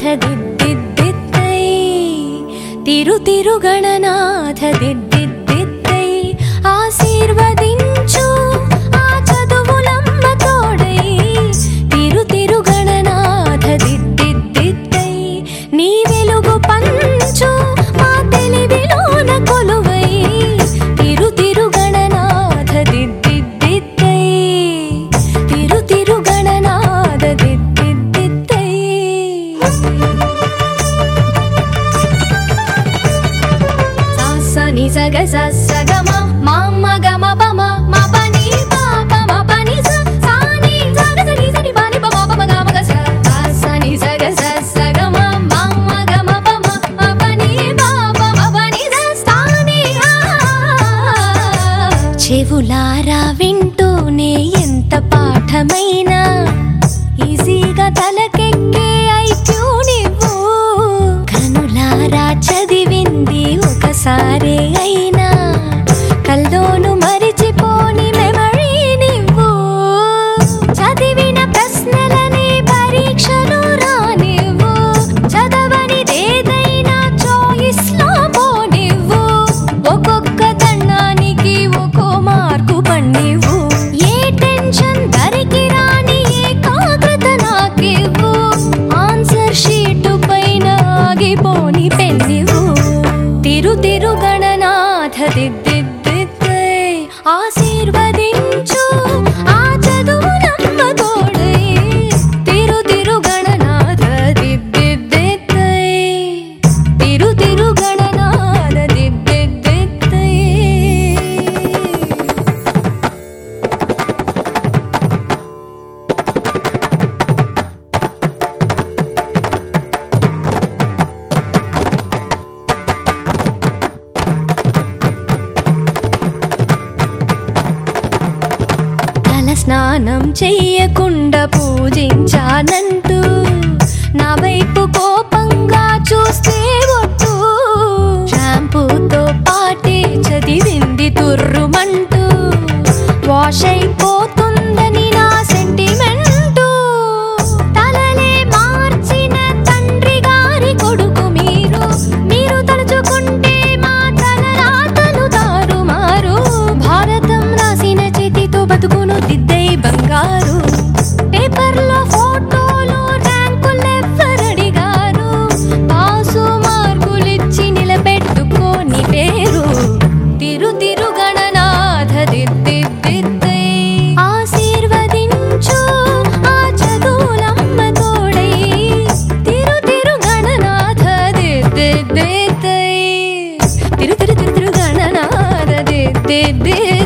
దిద్దిద్దిద్దై తిరుగణనాథ దిద్దిద్దిద్దై ఆశీర్వదించు ఆ చదువులమ్మ తోడై తిరుగణనాథ దిద్దిద్దిద్దై నీ వెలుగు పంచు మా తెలివిలోన కొలువై తిరుగణనాథ దిద్దిద్దిద్దై తిరుగణనాథ దిద్దిద్దిద్దై ని సగ సగమ మమ గమ పమ మప ని పాప మప ని సా ని సగ సని సని పని పమ పమ గమ గ స ని సగ సగమ మమ గమ పమ మప ని పాప మప ని సా ని చెవులారా వింటూనే ఎంత పాఠమైనా ఈజీగా తలకెక్కే ఐక్యూ నువ్వు కనులారా చదివింది ఒకసారే అయినా కల్లోను మరిచిపోని మెమరీ నువ్వు చదివిన ప్రశ్నలని పరీక్షలు రానివ్వు చదవనిదేదైనా చాయిస్ లో పోనివ్వు ఒక్కొక్క దండానికి ఒక్కో మార్కు పన్నివ్వు ఏ టెన్షన్ దరికి రాని ఏకాగ్రత నాకివ్వు ఆన్సర్ షీటు పైన ఆగిపోని పెన్నివ్వు తిరుగణనాథ దిద్దిద్దిద్దై ఆశీర్వదించు ఆ చదువులమ్మ తోడై తిరుగణనాథ దిద్దిద్దిద్దై తిరుగణనాథ దిద్దిద్దిద్దై స్నానం చెయ్యకుండా పూజించానంటూ నా వైపు కోపంగా చూస్తే ఒట్టు షాంపూతో పాటే చదివింది తుర్రుమంటూ వాష్ అయిపోతుందని నా సెంటిమెంటు తలలే మార్చిన తండ్రి గారి కొడుకు మీరు తలుచుకుంటే మా తలరాతలు తారుమారు భారతం రాసిన చేతితో బతుకును దిద్దై బంగారు పేపర్లో ఫోటోలు ర్యాంకులెవ్వరడిగారు పాసు మార్కులిచ్చి నిలబెట్టుకోని పేరు తిరుగణనాథ దిద్దిద్దిద్దై ఆశీర్వదించు ఆ చదువులమ్మ తోడై తిరుగణనాథ దిద్దిద్దిద్దై తిరుగణనాథ దిద్దిద్దిద్దై